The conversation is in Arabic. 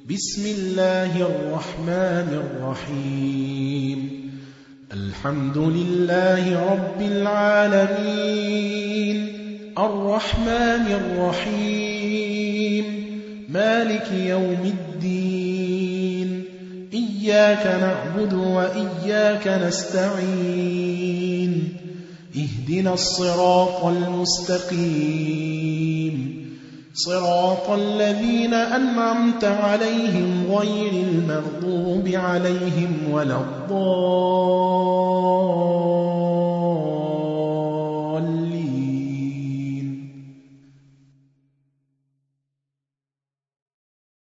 بسم الله الرحمن الرحيم الحمد لله رب العالمين الرحمن الرحيم مالك يوم الدين إياك نعبد وإياك نستعين اهدنا الصراط المستقيم صراط الذين أنعمت عليهم غير المغضوب عليهم ولا الضالين